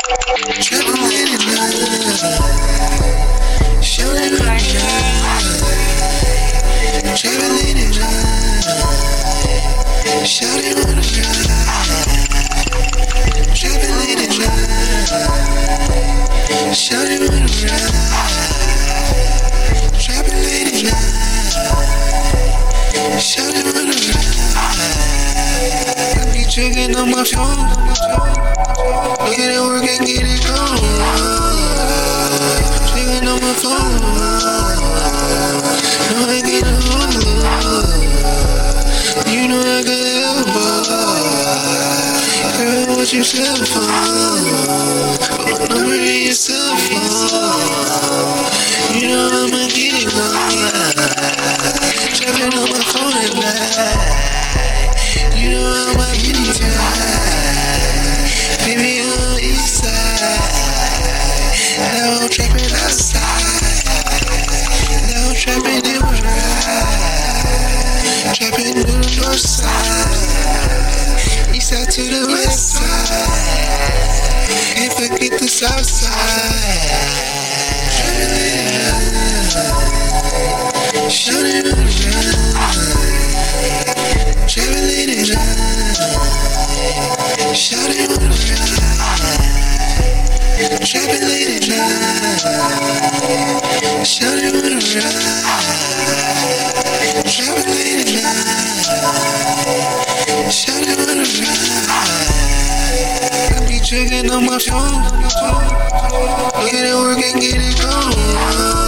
Trapping late at night. Shouting on the night. Trapping late at night. Shouting on the night. Trapping late at night. Shouting on the night. Trapping late at night. Shouting on the night. I be checking on my phone. Look at it work and get it going. Checking on my phone. No, I get a hold. You know I got help. Girl, what you sell for? Put number in your cell phone. You know I'ma get it going. Trapping on my phone at night. You know I'ma get it tight. Baby, on the east side. Now I'm trapping outside. Now I'm trapping in my ride. Trapping to the north side. East side to the west side. Can't forget the south side. Trapping late at night. Shouting on the night. Trapping late at night. Shouting on the night. Trapping late at night. Shouting on the night. Trapping late at night. Shouting on the night. I be checking on my phone. Look at it work and get it going.